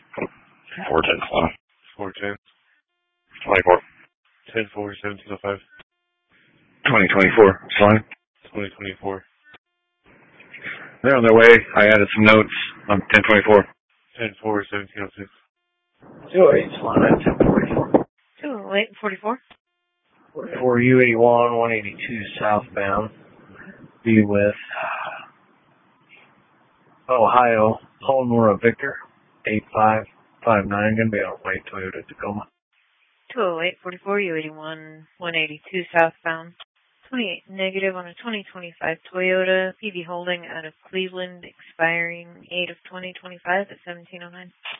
410 Solana. 410. 24. 10-4, 1705. 2024 Solana. 2024. They're on their way. I added some notes on 1024. 10-4, 1706. 208 Solana, 1044. 208-44. For U81, 182 southbound. Be with Ohio, Palmora Victor, 8559. Gonna be on white Toyota Tacoma. 208-44, U81, 182 southbound. 28 negative on a 2025 Toyota PV Holding out of Cleveland, expiring 8 of 2025 at 1709.